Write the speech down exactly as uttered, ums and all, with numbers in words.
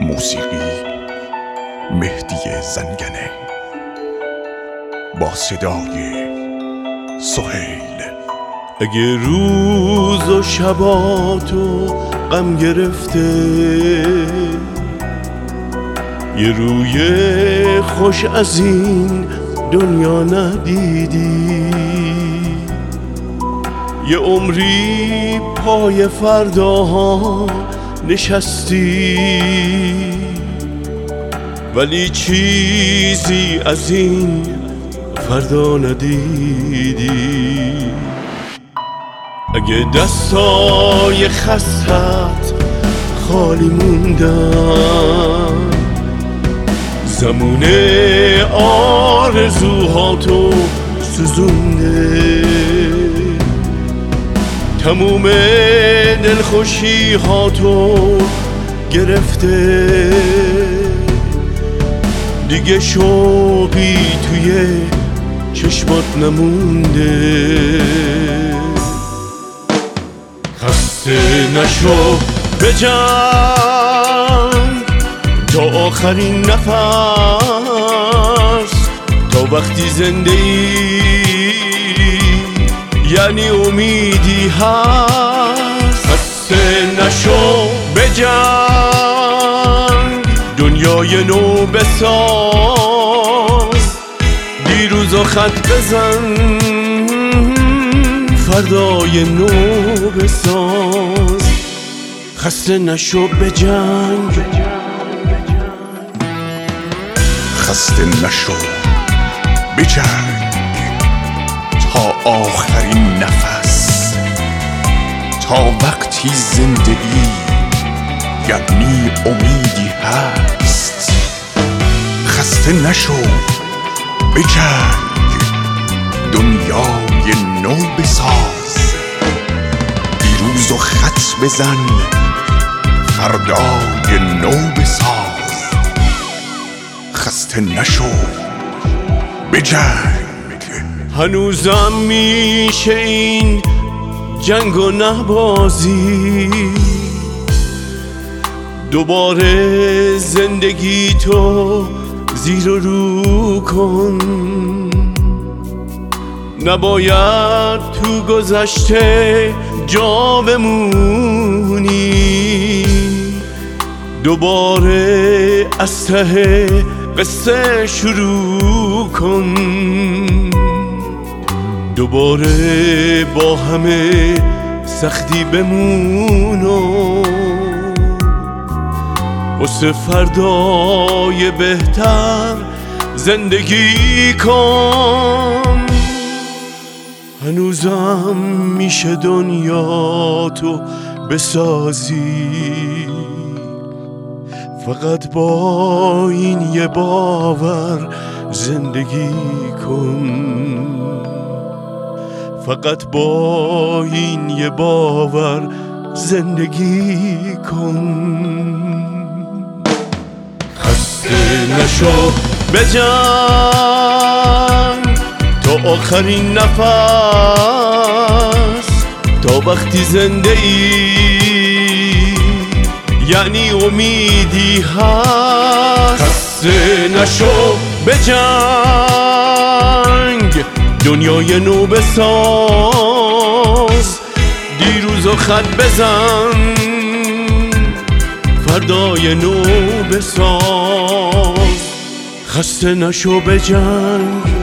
موسیقی مهدی زنگنه با صدای سهیل. اگه روز و شباتو غم گرفته، یه روی خوش از این دنیا ندیدی، یه عمری پای فرداها نشستی، ولی چیزی از این فردا ندیدی. اگه دستای خستت خالی موندن، زمونه آرزوهاتو سوزونده، تموم دلخوشیهاتو گرفته، دیگه شوقی توی چشمات نمونده. خسته نشو بجنگ تا آخرین نفس، تا وقتی زنده ای یعنی امیدی هست. خسته نشو بجنگ، دنیای نو بساز، دیروزو خط بزن، فردای نو بساز. خسته نشو بجنگ، خسته نشو بجنگ تا آخرین نفس، تا وقتی زندگی یعنی امیدی هست. خسته نشو بجنگ، دنیای نو بساز، دیروزو خط بزن، فردای نو بساز. خسته نشو بجنگ. هنوزم میشه این جنگ و نبازی، دوباره زندگی تو زیر و رو کن. نباید تو گذشته جا بمونی، دوباره از ته قصه شروع کن. دوباره با همه سختی بمون و واسه فردای بهتر زندگی کن. هنوزم میشه دنیا تو بسازی، فقط با این یه باور زندگی کن، فقط با این یه باور زندگی کن. خسته نشو بجنگ تا آخرین نفس، تا وقتی زنده ای یعنی امیدی هست. خسته نشو بجنگ، دنیای نو بساز، دیروزو خط بزن، فردای نو بساز. خسته نشو بجنگ.